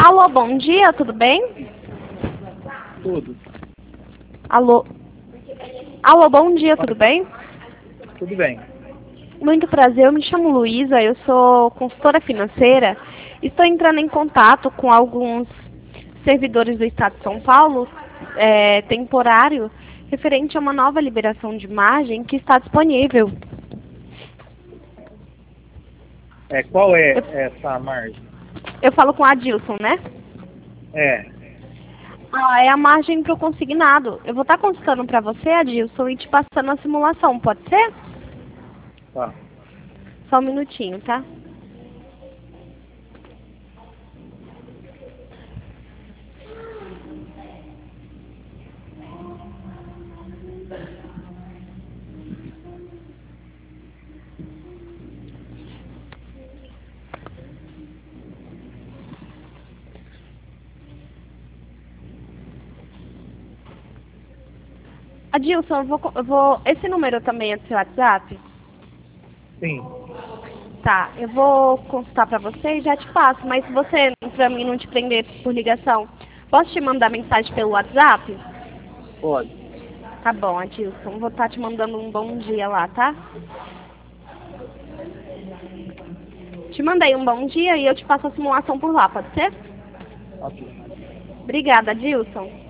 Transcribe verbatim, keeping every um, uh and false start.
Alô, bom dia, tudo bem? Tudo. Alô? Alô, bom dia, tudo bem? Tudo bem. Muito prazer, eu me chamo Luísa, eu sou consultora financeira. Estou entrando em contato com alguns servidores do Estado de São Paulo, é, temporário, referente a uma nova liberação de margem que está disponível. É, qual é Eu, essa margem? eu falo com a Adilson, né? É. Ah, é a margem para o consignado. Eu vou estar consultando para você, Adilson, e te passando a simulação, pode ser? Tá. Só um minutinho, tá? Adilson, eu vou, eu vou... Esse número também é do seu WhatsApp? Sim. Tá, eu vou consultar pra você e já te passo, mas se você, pra mim não te prender por ligação, posso te mandar mensagem pelo WhatsApp? Pode. Tá bom, Adilson, vou estar te mandando um bom dia lá, tá? Te mandei um bom dia e eu te passo a simulação por lá, pode ser? Ok. Obrigada, Adilson.